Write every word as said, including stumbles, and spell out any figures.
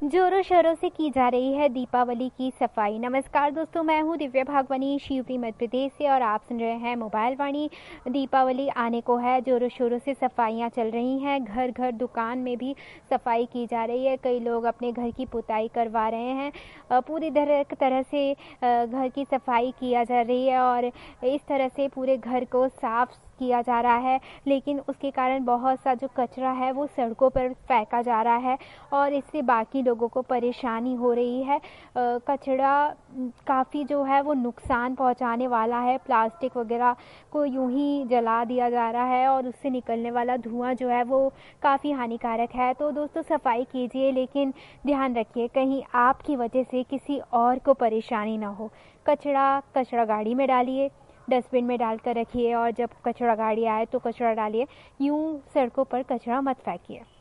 जोरों शोरों से की जा रही है दीपावली की सफाई। नमस्कार दोस्तों, मैं हूं दिव्या भागवानी शिवपुरी मध्य प्रदेश से और आप सुन रहे हैं मोबाइल वाणी। दीपावली आने को है, जोरों शोरों से सफाइयां चल रही हैं। घर घर दुकान में भी सफाई की जा रही है। कई लोग अपने घर की पुताई करवा रहे हैं। पूरी तरह तरह से घर की सफाई किया जा रही है और इस तरह से पूरे घर को साफ किया जा रहा है। लेकिन उसके कारण बहुत सा जो कचरा है वो सड़कों पर फेंका जा रहा है और इससे बाकी लोगों को परेशानी हो रही है। कचरा काफ़ी जो है वो नुकसान पहुंचाने वाला है। प्लास्टिक वगैरह को यूं ही जला दिया जा रहा है और उससे निकलने वाला धुआं जो है वो काफ़ी हानिकारक है। तो दोस्तों, सफाई कीजिए, लेकिन ध्यान रखिए कहीं आपकी वजह से किसी और को परेशानी ना हो। कचरा कचरा गाड़ी में डालिए, डस्टबिन में डालकर रखिए और जब कचरा गाड़ी आए तो कचरा डालिए। यूं सड़कों पर कचरा मत फेंकिए।